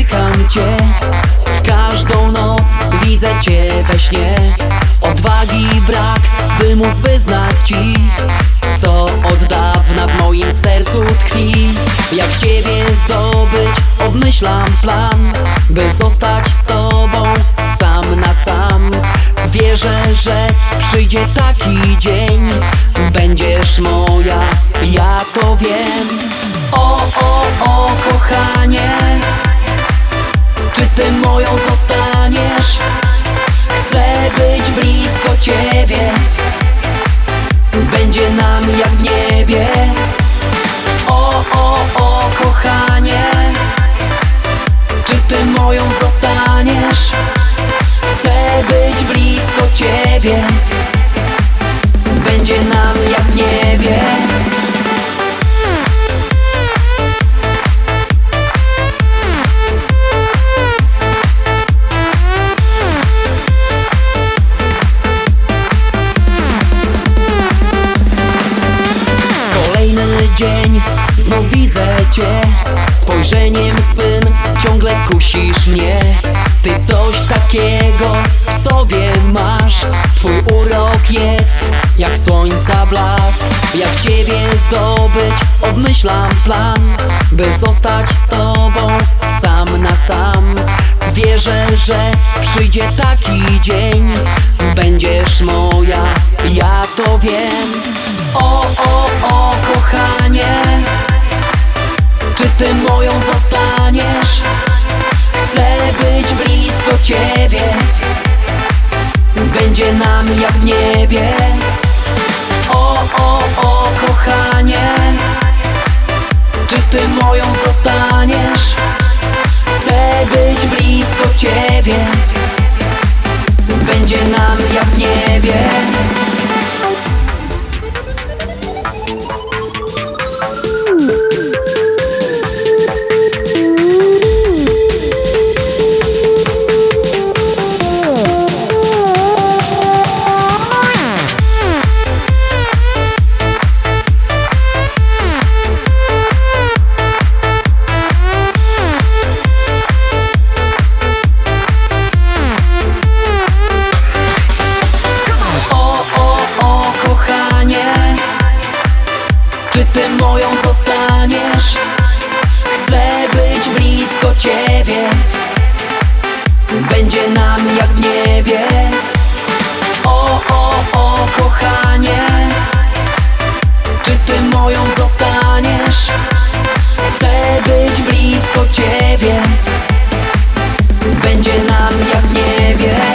czekam Cię. W każdą noc widzę Cię we śnie. Odwagi brak, by móc wyznać Ci, co od dawna w moim sercu tkwi. Jak Ciebie zdobyć, obmyślam plan, by zostać z Tobą sam na sam. Wierzę, że przyjdzie taki dzień, będziesz moja, ja to wiem. O, kochanie, czy Ty moją zostaniesz? Chcę być blisko Ciebie, będzie nam jak w niebie. O, kochanie, czy Ty moją zostaniesz? Chcę być blisko Ciebie, będzie nam jak w niebie. Kolejny dzień, znów widzę Cię. Spojrzeniem swym ciągle kusisz mnie. Ty coś takiego w sobie masz. Twój urok jest jak słońca blask. Jak Ciebie zdobyć, obmyślam plan, by zostać z Tobą sam na sam. Wierzę, że przyjdzie taki dzień, będziesz moja, ja to wiem. O, kochanie, czy Ty moją zostaniesz? Chcę być blisko Ciebie, będzie nam jak w niebie. O, kochanie, czy Ty moją zostaniesz? Chcę być blisko Ciebie, będzie nam jak w niebie. Czy Ty moją zostaniesz? Chcę być blisko Ciebie, będzie nam jak w niebie. O, kochanie, czy Ty moją zostaniesz? Chcę być blisko Ciebie, będzie nam jak w niebie.